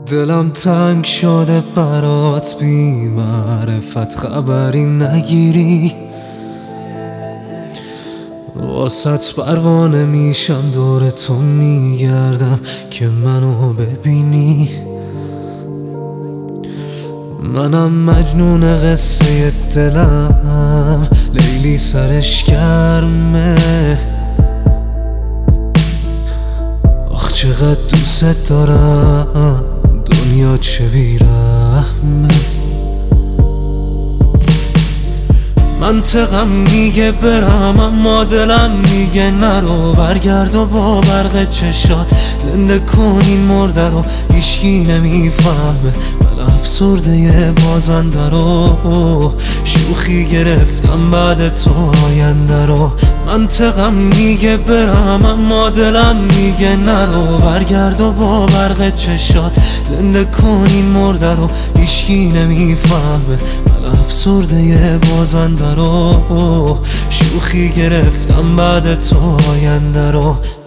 دلم تنگ شده برات بی معرفت خبری نگیری، واسط پروانه میشم دور تو میگردم که منو ببینی. منم مجنون قصه دلم، لیلی سرش گرمه، آخ چقدر دوست دارم، دنیا چه بیرحمه. منطقم میگه برم اما دلم میگه نرو، برگرد و با برق چشات زنده کن این مرده رو. هیچکی نمیفهمه من افسرده بازنده رو، شوخی گرفتم بعد تو آینده رو. منطقم میگه برم اما دلم میگه نرو، برگرد و با برق چشات زنده کن این مرده رو. هیچکی نمیفهمه من افسرده بازنده رو، شوخی گرفتم بعد تو آینده رو.